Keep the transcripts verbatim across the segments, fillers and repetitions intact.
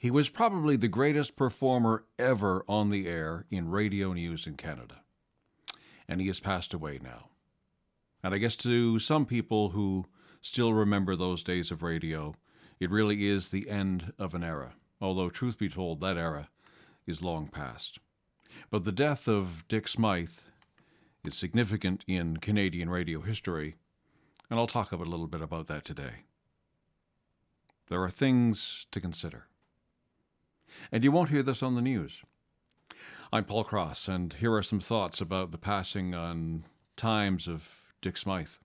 He was probably the greatest performer ever on the air in radio news in Canada. And he has passed away now. And I guess to some people who still remember those days of radio, it really is the end of an era. Although, truth be told, that era is long past. But the death of Dick Smyth is significant in Canadian radio history, and I'll talk a little bit about that today. There are things to consider. And you won't hear this on the news. I'm Paul Cross, and here are some thoughts about the passing on times of Dick Smyth.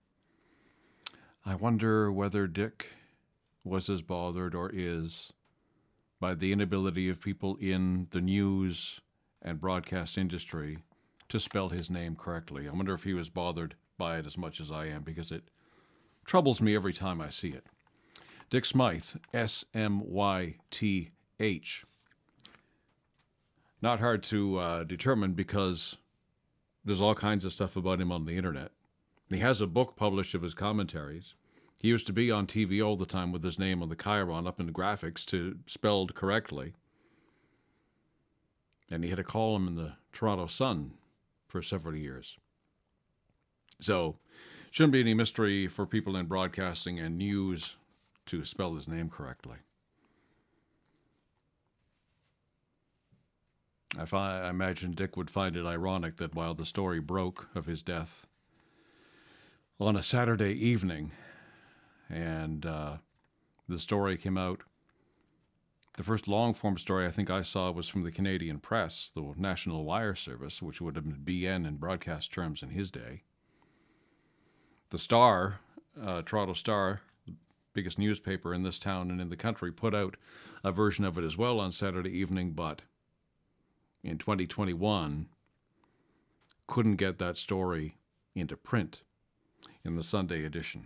I wonder whether Dick was as bothered or is by the inability of people in the news and broadcast industry to spell his name correctly. I wonder if he was bothered by it as much as I am, because it troubles me every time I see it. Dick Smyth, S M Y T H. Not hard to uh, determine because there's all kinds of stuff about him on the internet. He has a book published of his commentaries. He used to be on T V all the time with his name on the chyron up in the graphics to spelled correctly. And he had a column in the Toronto Sun for several years. So, shouldn't be any mystery for people in broadcasting and news to spell his name correctly. I, find, I imagine Dick would find it ironic that while the story broke of his death on a Saturday evening, and uh, the story came out, the first long-form story I think I saw was from the Canadian Press, the National Wire Service, which would have been B N in broadcast terms in his day. The Star, uh, Toronto Star, the biggest newspaper in this town and in the country, put out a version of it as well on Saturday evening, but in twenty twenty-one, couldn't get that story into print in the Sunday edition.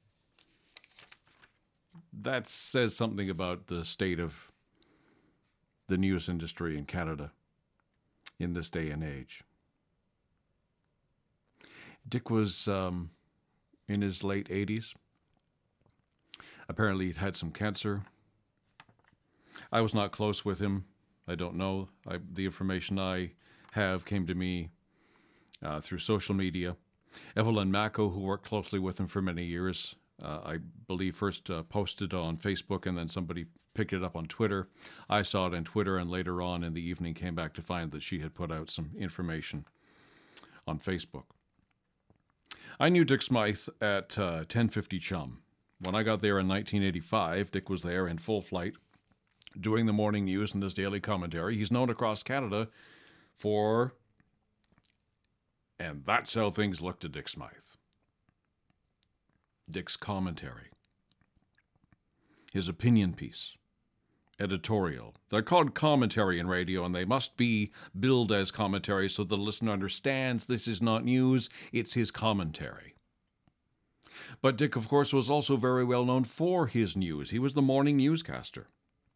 That says something about the state of the news industry in Canada in this day and age. Dick was um, in his late eighties. Apparently he'd had some cancer. I was not close with him. I don't know. I, the information I have came to me uh, through social media. Evelyn Mako, who worked closely with him for many years, uh, I believe first uh, posted on Facebook and then somebody picked it up on Twitter. I saw it on Twitter and later on in the evening came back to find that she had put out some information on Facebook. I knew Dick Smyth at uh, ten fifty Chum. When I got there in nineteen eighty-five, Dick was there in full flight, doing the morning news and his daily commentary. He's known across Canada for, and that's how things look to Dick Smyth. Dick's commentary, his opinion piece, editorial. They're called commentary in radio, and they must be billed as commentary so the listener understands this is not news, it's his commentary. But Dick, of course, was also very well known for his news. He was the morning newscaster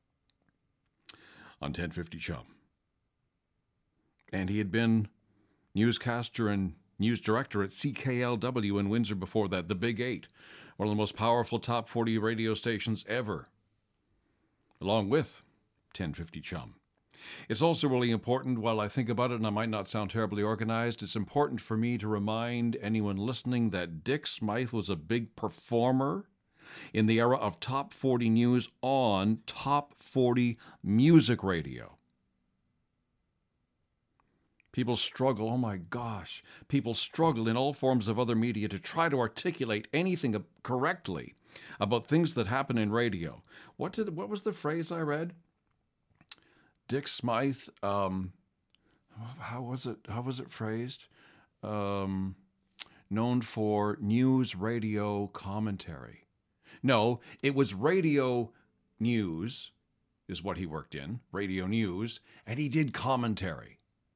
on ten fifty Chum. And he had been newscaster and news director at C K L W in Windsor before that, the Big Eight, one of the most powerful top forty radio stations ever, along with ten fifty Chum. It's also really important, while I think about it and I might not sound terribly organized, it's important for me to remind anyone listening that Dick Smyth was a big performer in the era of Top forty News on Top forty Music Radio. People struggle, oh my gosh, people struggle in all forms of other media to try to articulate anything correctly about things that happen in radio. What did what was the phrase I read? Dick Smyth, um, how was it? How was it phrased? Um, known for news radio commentary. No, it was radio news, is what he worked in, radio news, and he did commentary.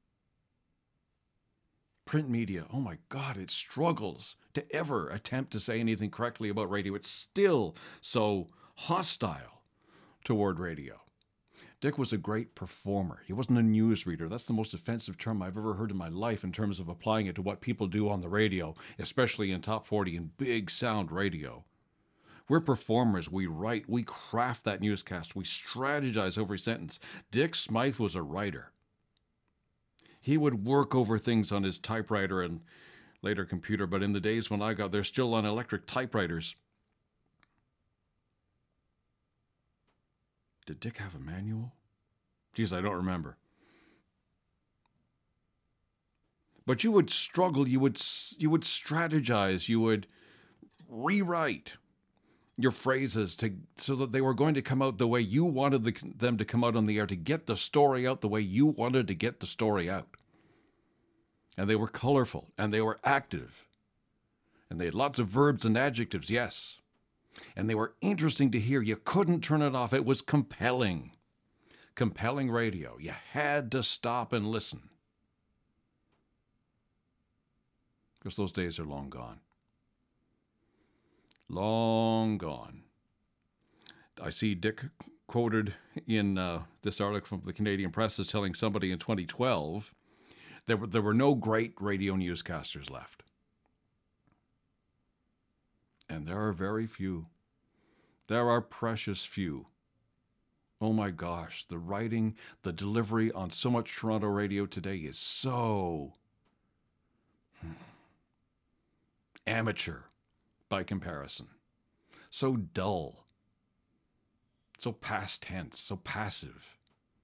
Print media, oh my God, it struggles to ever attempt to say anything correctly about radio. It's still so hostile toward radio. Dick was a great performer. He wasn't a newsreader. That's the most offensive term I've ever heard in my life in terms of applying it to what people do on the radio, especially in top forty and big sound radio, We're performers. We write. We craft that newscast. We strategize every sentence. Dick Smythe was a writer. He would work over things on his typewriter and later computer, but in the days when I got there, still on electric typewriters. Did Dick have a manual? Geez, I don't remember. But you would struggle, you would you would strategize, you would rewrite your phrases to so that they were going to come out the way you wanted the, them to come out on the air, to get the story out the way you wanted to get the story out. And they were colorful, and they were active. And they had lots of verbs and adjectives, yes. And they were interesting to hear. You couldn't turn it off. It was compelling. Compelling radio. You had to stop and listen. Because those days are long gone. Long gone. I see Dick quoted in uh, this article from the Canadian Press as telling somebody in twenty twelve there were, there were no great radio newscasters left. And there are very few. There are precious few. Oh my gosh, the writing, the delivery on so much Toronto radio today is so amateur by comparison. So dull. So past tense, so passive.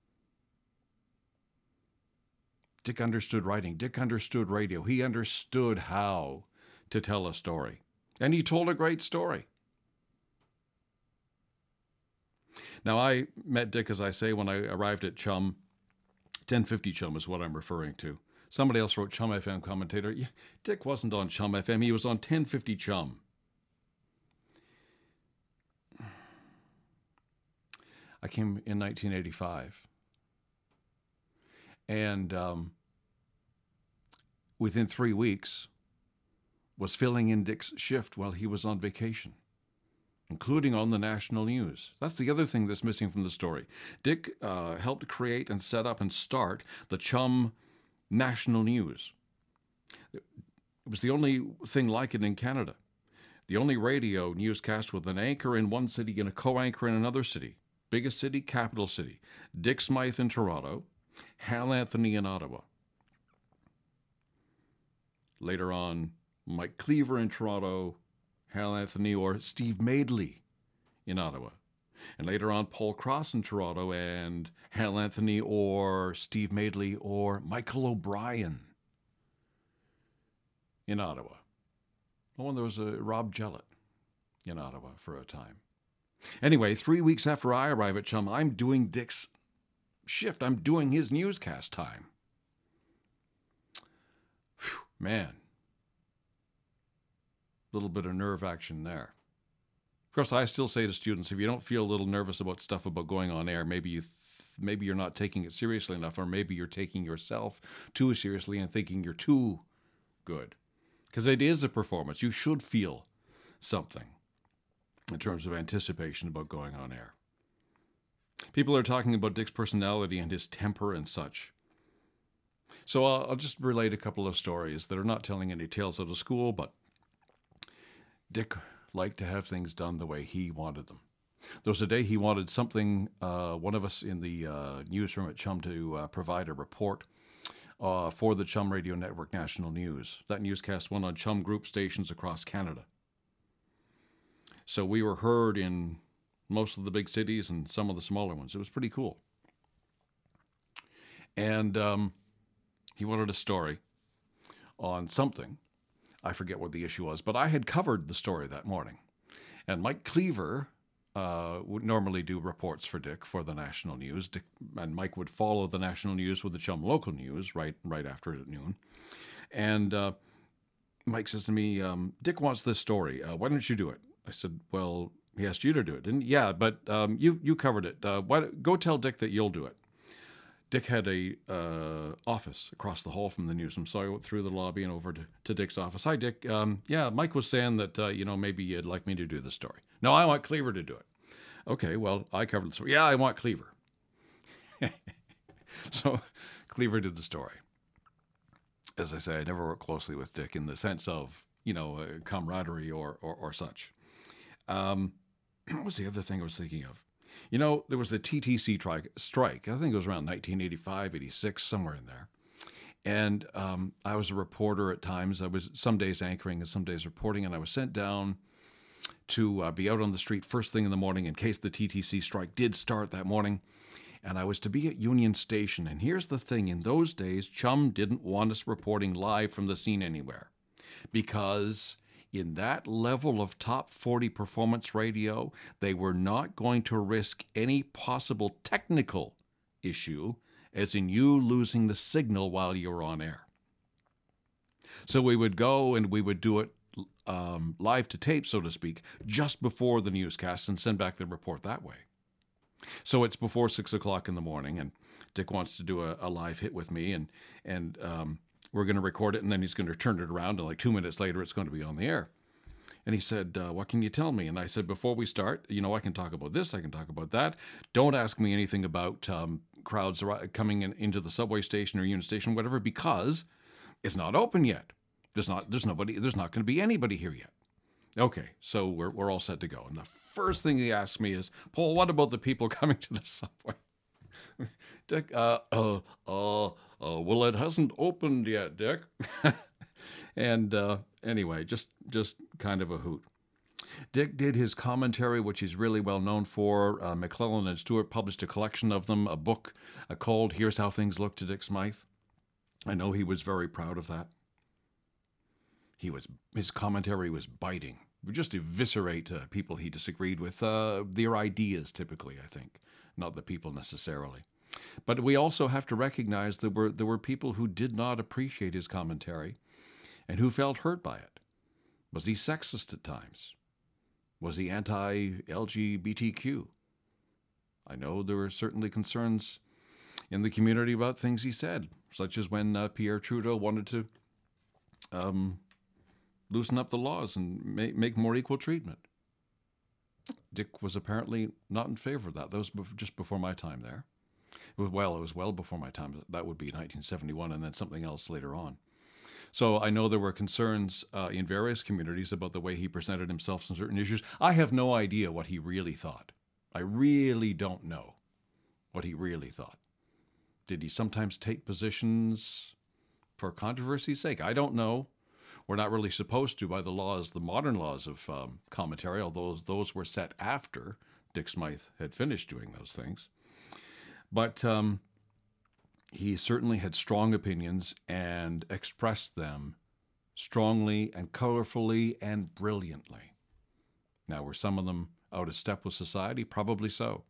Dick understood writing. Dick understood radio. He understood how to tell a story. And he told a great story. Now, I met Dick, as I say, when I arrived at Chum. ten fifty Chum is what I'm referring to. Somebody else wrote Chum F M commentator. Yeah, Dick wasn't on Chum F M. He was on ten fifty Chum. I came in nineteen eighty-five. And um, within three weeks, was filling in Dick's shift while he was on vacation, including on the national news. That's the other thing that's missing from the story. Dick uh, helped create and set up and start the Chum National News. It was the only thing like it in Canada. The only radio newscast with an anchor in one city and a co-anchor in another city. Biggest city, capital city. Dick Smythe in Toronto, Hal Anthony in Ottawa. Later on, Mike Cleaver in Toronto, Hal Anthony or Steve Madeley in Ottawa. And later on, Paul Cross in Toronto and Hal Anthony or Steve Madeley or Michael O'Brien in Ottawa. Oh, and there was a Rob Jellett in Ottawa for a time. Anyway, three weeks after I arrive at Chum, I'm doing Dick's shift. I'm doing his newscast time. Whew, man. A little bit of nerve action there. Of course, I still say to students, if you don't feel a little nervous about stuff about going on air, maybe you th- maybe you're not taking it seriously enough, or maybe you're taking yourself too seriously and thinking you're too good. Because it is a performance. You should feel something in terms of anticipation about going on air. People are talking about Dick's personality and his temper and such. So I'll, I'll just relate a couple of stories that are not telling any tales out of school, but Dick liked to have things done the way he wanted them. There was a day he wanted something, uh, one of us in the uh, newsroom at Chum to uh, provide a report uh, for the Chum Radio Network National News. That newscast went on Chum Group stations across Canada. So we were heard in most of the big cities and some of the smaller ones. It was pretty cool. And um, he wanted a story on something. I forget what the issue was, but I had covered the story that morning. And Mike Cleaver uh, would normally do reports for Dick for the national news. Dick, and Mike would follow the national news with the Chum local news right right after it at noon. And uh, Mike says to me, um, Dick wants this story. Uh, why don't you do it? I said, well, he asked you to do it, didn't he? Yeah, but um, you you covered it. Uh, why, go tell Dick that you'll do it. Dick had a uh, office across the hall from the newsroom, so I went through the lobby and over to, to Dick's office. Hi, Dick. Um, yeah, Mike was saying that, uh, you know, maybe you'd like me to do the story. No, I want Cleaver to do it. Okay, well, I covered the story. Yeah, I want Cleaver. So Cleaver did the story. As I say, I never worked closely with Dick in the sense of, you know, uh, camaraderie or, or, or such. Um, what was the other thing I was thinking of? You know, there was a T T C tri- strike. I think it was around nineteen eighty-five, eighty-six, somewhere in there. And um, I was a reporter at times. I was some days anchoring and some days reporting, and I was sent down to uh, be out on the street first thing in the morning in case the T T C strike did start that morning. And I was to be at Union Station. And here's the thing. In those days, Chum didn't want us reporting live from the scene anywhere, because in that level of top forty performance radio, they were not going to risk any possible technical issue, as in you losing the signal while you were on air. So we would go and we would do it um, live to tape, so to speak, just before the newscast and send back the report that way. So it's before six o'clock in the morning, and Dick wants to do a, a live hit with me, and and um, we're going to record it, and then he's going to turn it around, and like two minutes later, it's going to be on the air. And he said, uh, what can you tell me? And I said, before we start, you know, I can talk about this, I can talk about that. Don't ask me anything about um, crowds coming in, into the subway station or Union Station, whatever, because it's not open yet. There's not, there's nobody, there's not going to be anybody here yet. Okay, so we're we're all set to go. And the first thing he asks me is, Paul, what about the people coming to the subway? Dick, uh, uh, uh, uh, well, it hasn't opened yet, Dick. and uh, anyway, just just kind of a hoot. Dick did his commentary, which he's really well known for. Uh, McClellan and Stewart published a collection of them, a book uh, called Here's How Things Look to Dick Smythe. I know he was very proud of that. He was his commentary was biting. He would just eviscerate uh, people he disagreed with, uh, their ideas typically, I think, not the people necessarily. But we also have to recognize there were there were people who did not appreciate his commentary and who felt hurt by it. Was he sexist at times? Was he anti-L G B T Q? I know there were certainly concerns in the community about things he said, such as when uh, Pierre Trudeau wanted to um, loosen up the laws and make, make more equal treatment. Dick was apparently not in favor of that. That was just before my time there. It was, well, it was well before my time. That would be nineteen seventy-one, and then something else later on. So I know there were concerns uh, in various communities about the way he presented himself on certain issues. I have no idea what he really thought. I really don't know what he really thought. Did he sometimes take positions for controversy's sake? I don't know. We're not really supposed to by the laws, the modern laws of um, commentary, although those were set after Dick Smythe had finished doing those things. But um, he certainly had strong opinions and expressed them strongly and colorfully and brilliantly. Now, were some of them out of step with society? Probably so.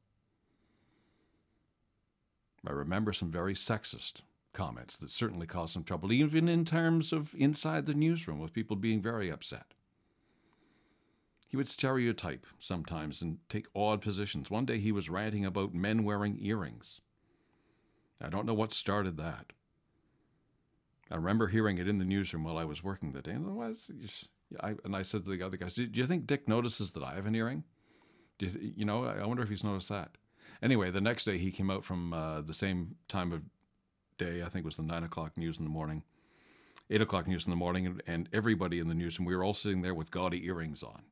I remember some very sexist comments that certainly caused some trouble, even in terms of inside the newsroom, with people being very upset. He would stereotype sometimes and take odd positions. One day he was ranting about men wearing earrings. I don't know what started that. I remember hearing it in the newsroom while I was working that day. And I, and I said to the other guys, do you think Dick notices that I have an earring? Do you, th- you know, I wonder if he's noticed that. Anyway, the next day he came out from uh, the same time of day, I think it was the nine o'clock news in the morning, eight o'clock news in the morning, and, and everybody in the newsroom, we were all sitting there with gaudy earrings on.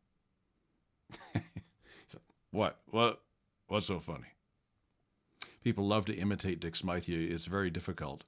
said, what? What? What's so funny? People love to imitate Dick Smythe. It's very difficult.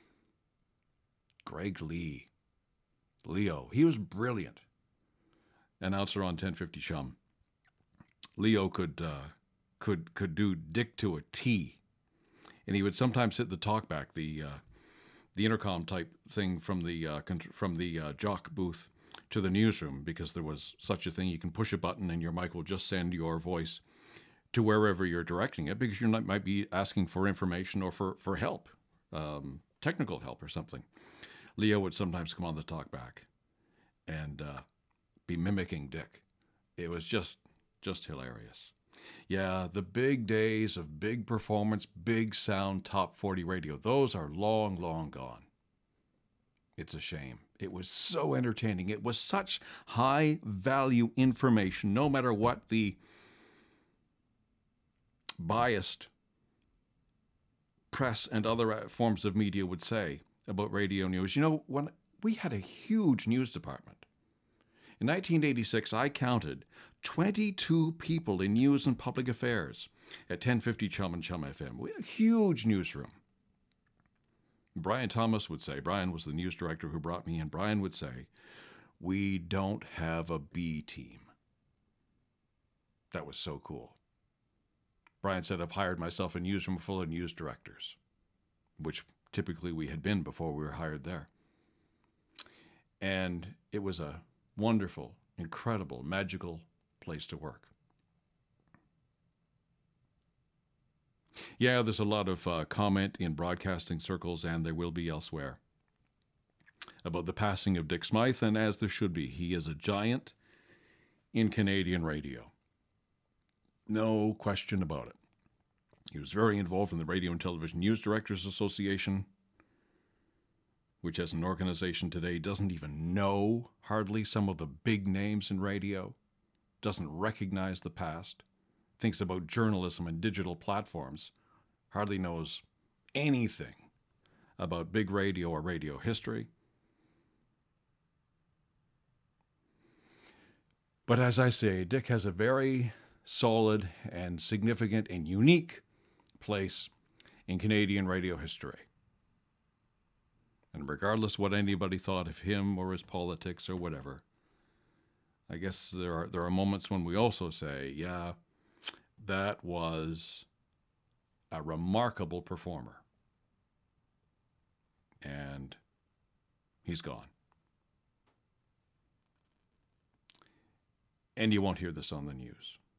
Greg Lee. Leo. He was brilliant. Announcer on ten fifty Chum. Leo could uh, could could do Dick to a T. And he would sometimes hit the talkback, the uh, the intercom type thing from the uh, from the uh, jock booth to the newsroom, because there was such a thing. You can push a button and your mic will just send your voice to wherever you're directing it, because you might be asking for information or for, for help, um, technical help or something. Leo would sometimes come on the talkback and uh, be mimicking Dick. It was just just hilarious. Yeah, the big days of big performance, big sound, top forty radio, those are long, long gone. It's a shame. It was so entertaining. It was such high-value information, no matter what the biased press and other forms of media would say about radio news. You know, when we had a huge news department. In nineteen eighty-six, I counted twenty-two people in news and public affairs at ten fifty Chum and Chum F M. We had a huge newsroom. Brian Thomas would say, Brian was the news director who brought me in, Brian would say, we don't have a B team. That was so cool. Brian said, I've hired myself a newsroom full of news directors, which typically we had been before we were hired there. And it was a wonderful, incredible, magical place to work. Yeah, there's a lot of uh, comment in broadcasting circles, and there will be elsewhere, about the passing of Dick Smyth, and as there should be. He is a giant in Canadian radio. No question about it. He was very involved in the Radio and Television News Directors Association, which as an organization today doesn't even know hardly some of the big names in radio, doesn't recognize the past, thinks about journalism and digital platforms, hardly knows anything about big radio or radio history. But as I say, Dick has a very solid and significant and unique place in Canadian radio history. And regardless what anybody thought of him or his politics or whatever, I guess there are there are moments when we also say, yeah, that was a remarkable performer. And he's gone. And you won't hear this on the news.